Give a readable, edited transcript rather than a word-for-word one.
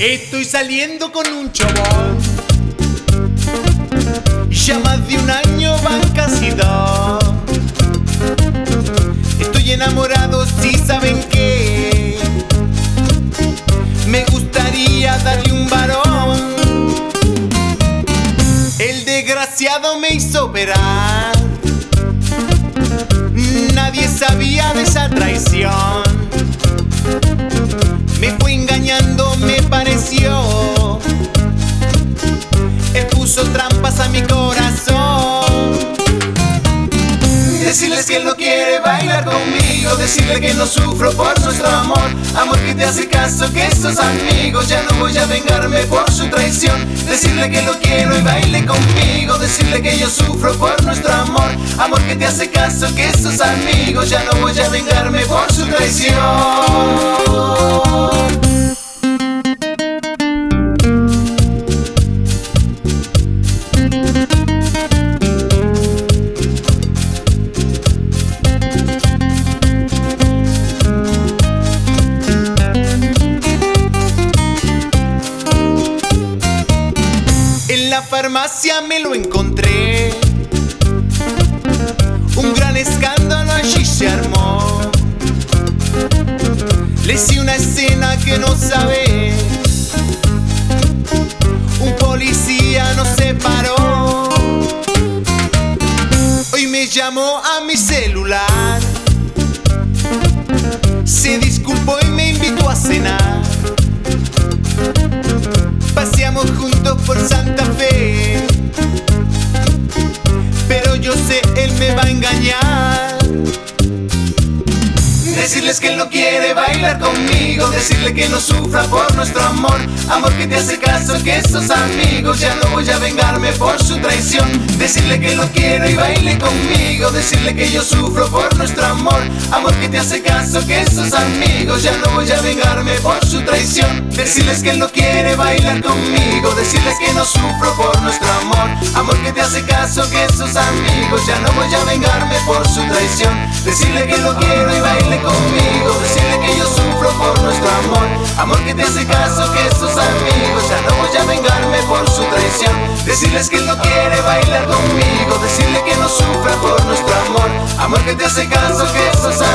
Estoy saliendo con un chabón, ya más de un año van casi dos. Estoy enamorado, si saben que me gustaría darle un varón. El desgraciado me hizo operar, nadie sabía de esa traición. Me fue engañando, me pareció. Él puso trampas a mi corazón. Decirles que él no quiere bailar conmigo, decirle que no sufro por nuestro amor. Amor que te hace caso, que sos amigos, ya no voy a vengarme por su traición. Decirle que lo quiero y baile conmigo, decirle que yo sufro por nuestro amor. Amor que te hace caso, que sos amigos, ya no voy a vengarme por su traición. En la farmacia me lo encontré, un gran escándalo allí se armó. Le hice una escena que no sabe, un policía nos separó. Hoy me llamó a mi celular, se disculpó y me invitó a cenar. Paseamos juntos por Santa Fe, pero yo sé, él me va a engañar. Decirles que él no quiere bailar conmigo, decirle que no sufra por nuestro amor. Amor que te hace caso, que sos amigos, ya no voy a vengarme por su traición. Decirle que lo quiero y baile conmigo, decirle que yo sufro por nuestro amor. Amor que te hace caso, que sos amigos, ya no voy a vengarme por su traición. Decirles que él no quiere bailar conmigo, decirles que no sufro por nuestro amor. Amor que te hace caso, que sos amigos, ya no voy a vengarme por su traición. Decirle que lo quiero y baile conmigo, decirle que yo sufro por nuestro amor. Amor que te hace caso, que sos amigos, ya no voy a vengarme por su traición. Decirles que él no quiere bailar conmigo, decirle que no sufra por nuestro amor. Amor que te hace caso, que sos amigos.